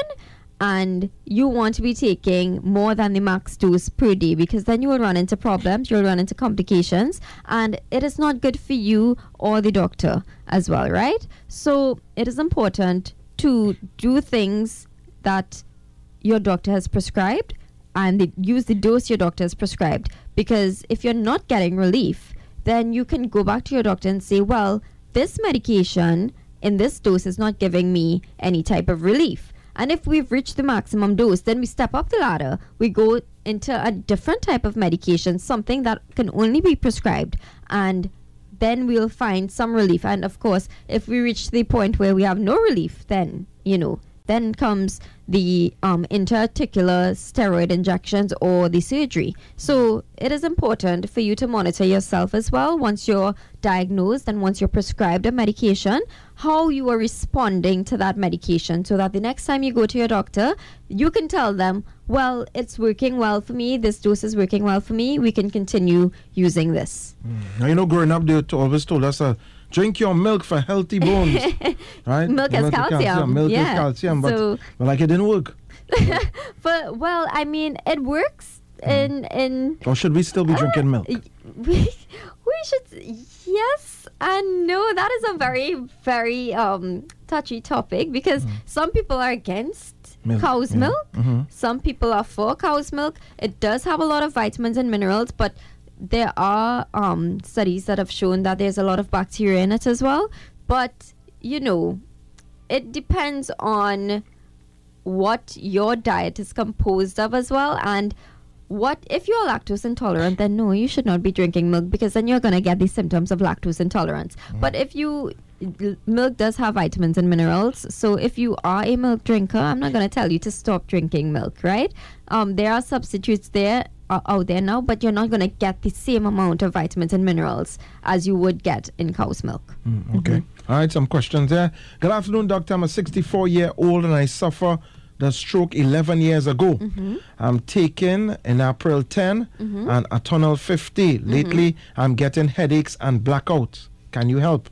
and you want to be taking more than the max dose per day, because then you will run into problems, you'll run into complications, and it is not good for you or the doctor as well, right? So it is important to do things that your doctor has prescribed, and the, use the dose your doctor has prescribed, because if you're not getting relief, then you can go back to your doctor and say, well, this medication in this dose is not giving me any type of relief. And if we've reached the maximum dose, then we step up the ladder. We go into a different type of medication, something that can only be prescribed. And then we'll find some relief. And of course, if we reach the point where we have no relief, then, you know, then comes the um, intra-articular steroid injections or the surgery. So it is important for you to monitor yourself as well once you're diagnosed and once you're prescribed a medication, how you are responding to that medication, so that the next time you go to your doctor, you can tell them, well, it's working well for me, this dose is working well for me, we can continue using this. Mm. Now, you know, growing up, they always told us, uh, drink your milk for healthy bones. Right? Milk has calcium. calcium. Milk yeah. has calcium, but, so, but like it didn't work. but, well, I mean, it works in... in or should we still be uh, drinking milk? We, we should... Yes and no. That is a very, very um, touchy topic, because mm. some people are against milk, cow's yeah. milk. Mm-hmm. Some people are for cow's milk. It does have a lot of vitamins and minerals, but there are um, studies that have shown that there's a lot of bacteria in it as well. But, you know, it depends on what your diet is composed of as well. And what if you're lactose intolerant, then no, you should not be drinking milk, because then you're going to get the symptoms of lactose intolerance. Mm. But if you... milk does have vitamins and minerals, so if you are a milk drinker, I'm not going to tell you to stop drinking milk, right? Um, there are substitutes there uh, out there now, but you're not going to get the same amount of vitamins and minerals as you would get in cow's milk. Mm, okay. Mm-hmm. All right, some questions there. Good afternoon, doctor. I'm a sixty-four-year-old and I suffer the stroke eleven years ago. Mm-hmm. I'm taking in April tenth mm-hmm. and Atonal fifty. Mm-hmm. Lately, I'm getting headaches and blackouts. Can you help?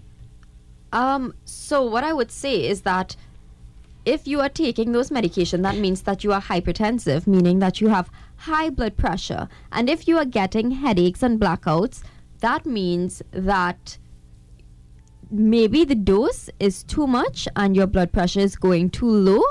Um, so what I would say is that if you are taking those medication, that means that you are hypertensive, meaning that you have high blood pressure. And if you are getting headaches and blackouts, that means that maybe the dose is too much and your blood pressure is going too low,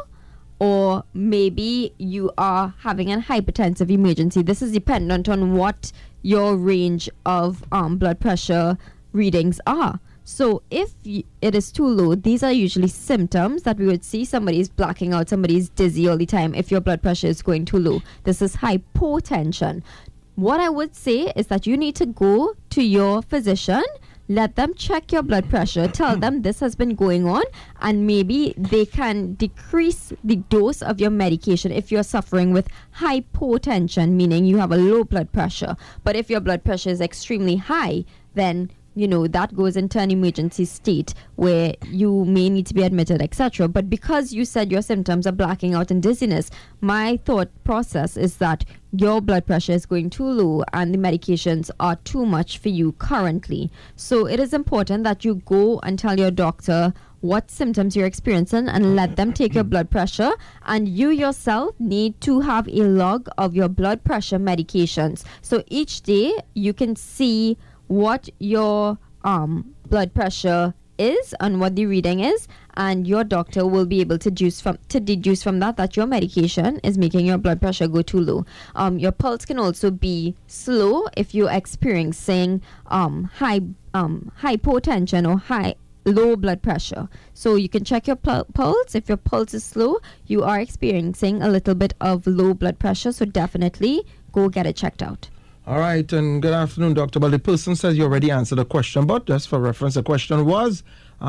or maybe you are having a hypertensive emergency. This is dependent on what your range of um, blood pressure readings are. So if y- it is too low, these are usually symptoms that we would see. Somebody's blacking out, somebody's dizzy all the time if your blood pressure is going too low. This is hypotension. What I would say is that you need to go to your physician, let them check your blood pressure, tell them this has been going on, and maybe they can decrease the dose of your medication if you're suffering with hypotension, meaning you have a low blood pressure. But if your blood pressure is extremely high, then you know, that goes into an emergency state where you may need to be admitted, et cetera. But because you said your symptoms are blacking out and dizziness, my thought process is that your blood pressure is going too low and the medications are too much for you currently. So it is important that you go and tell your doctor what symptoms you're experiencing and let them take your blood pressure. And you yourself need to have a log of your blood pressure medications. So each day you can see what your um, blood pressure is and what the reading is, and your doctor will be able to deduce from to deduce from that that your medication is making your blood pressure go too low. Um, your pulse can also be slow if you're experiencing um, high um, hypotension or high low blood pressure. So you can check your pul- pulse. If your pulse is slow, you are experiencing a little bit of low blood pressure. So definitely go get it checked out. All right, and good afternoon, Doctor Well, the person says you already answered the question, but just for reference, the question was,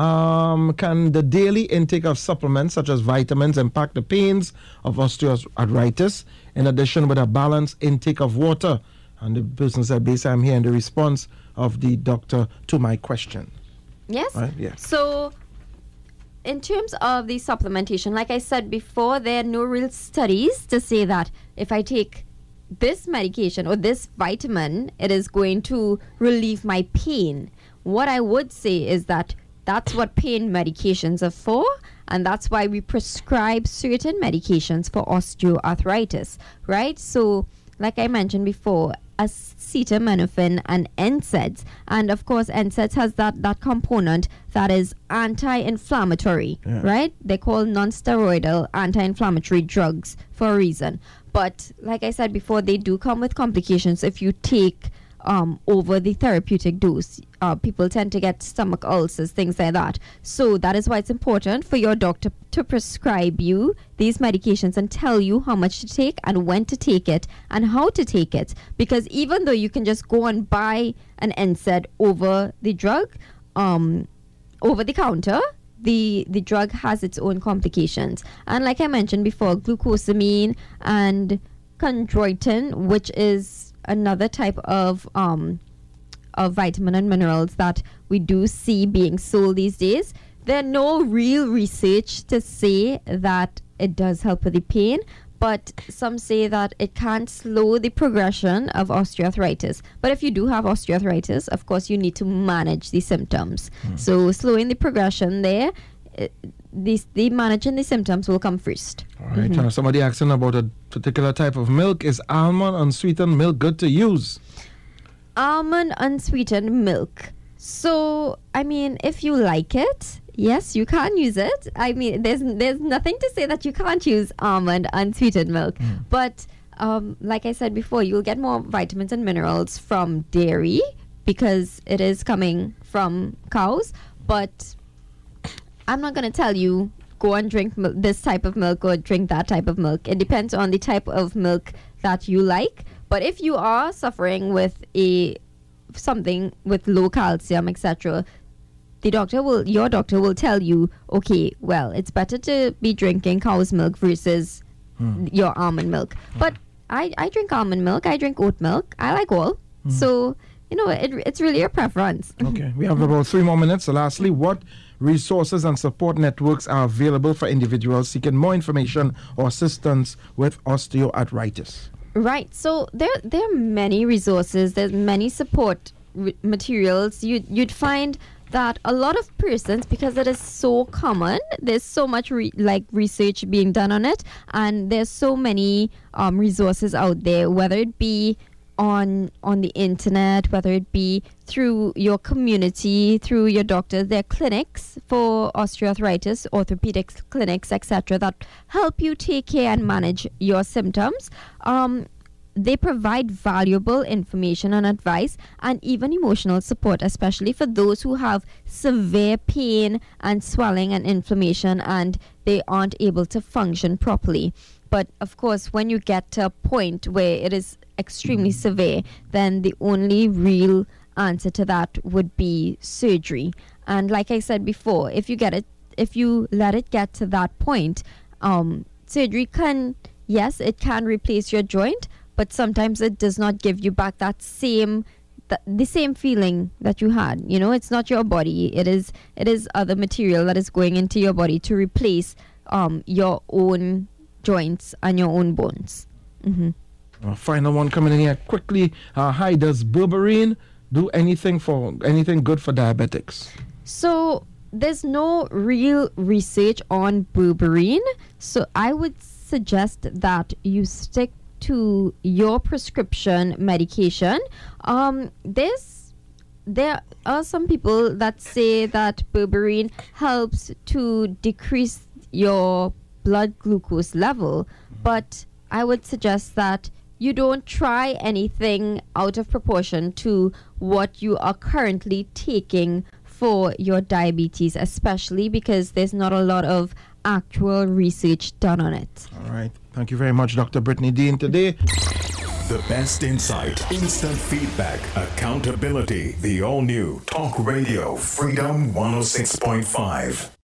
um, can the daily intake of supplements such as vitamins impact the pains of osteoarthritis, in addition with a balanced intake of water? And the person said, basically, I'm hearing the response of the doctor to my question. Yes? Right? Yeah. So, in terms of the supplementation, like I said before, there are no real studies to say that if I take this medication or this vitamin, it is going to relieve my pain. What I would say is that that's what pain medications are for, and that's why we prescribe certain medications for osteoarthritis, right? So, like I mentioned before, acetaminophen and N SAIDs, and of course N SAIDs has that, that component that is anti-inflammatory, yeah. right? They're called non-steroidal anti-inflammatory drugs for a reason. But like I said before, they do come with complications if you take um, over the therapeutic dose. Uh, people tend to get stomach ulcers, things like that. So that is why it's important for your doctor to prescribe you these medications and tell you how much to take and when to take it and how to take it. Because even though you can just go and buy an N SAID over the drug, um, over the counter, the the drug has its own complications. And like I mentioned before, glucosamine and chondroitin, which is another type of um of vitamin and minerals that we do see being sold these days, there's no real research to say that it does help with the pain, but some say that it can slow the progression of osteoarthritis. But if you do have osteoarthritis, of course, you need to manage the symptoms. Mm. So slowing the progression there, it, the, the managing the symptoms will come first. All right. Mm-hmm. Uh, somebody asking about a particular type of milk. Is almond unsweetened milk good to use? Almond unsweetened milk. So, I mean, if you like it, yes, you can use it. I mean, there's there's nothing to say that you can't use almond unsweetened milk. Mm. But um, like I said before, you'll get more vitamins and minerals from dairy because it is coming from cows. But I'm not going to tell you go and drink mil- this type of milk or drink that type of milk. It depends on the type of milk that you like. But if you are suffering with a something with low calcium, et cetera, the doctor will, your doctor will tell you, okay, well, it's better to be drinking cow's milk versus hmm. your almond milk. Hmm. But I, I drink almond milk, I drink oat milk, I like all. Hmm. So, you know, it, it's really your preference. Okay, we have about three more minutes. So lastly, what resources and support networks are available for individuals seeking more information or assistance with osteoarthritis? Right. So there there are many resources. There's many support re- materials. You you'd find that a lot of persons, because it is so common, there's so much re- like research being done on it, and there's so many um, resources out there, whether it be on on the internet, whether it be through your community, through your doctor. There are clinics for osteoarthritis, orthopedics clinics, et cetera, that help you take care and manage your symptoms. Um, they provide valuable information and advice and even emotional support, especially for those who have severe pain and swelling and inflammation and they aren't able to function properly. But of course, when you get to a point where it is extremely severe, then the only real answer to that would be surgery. And like I said before, if you get it, if you let it get to that point, um, surgery can, yes, it can replace your joint, but sometimes it does not give you back that same, th- the same feeling that you had. You know, it's not your body; it is, it is other material that is going into your body to replace um your own joints and your own bones. Mm-hmm. Uh, final one coming in here quickly. Uh, hi, does berberine do anything for anything good for diabetics? So there's no real research on berberine. So I would suggest that you stick to your prescription medication. Um, there's there are some people that say that berberine helps to decrease your blood glucose level, but I would suggest that you don't try anything out of proportion to what you are currently taking for your diabetes, especially because there's not a lot of actual research done on it. All right. Thank you very much, Doctor Brittany Dean. Today, the best insight, instant feedback, accountability. The all-new Talk Radio Freedom one oh six point five.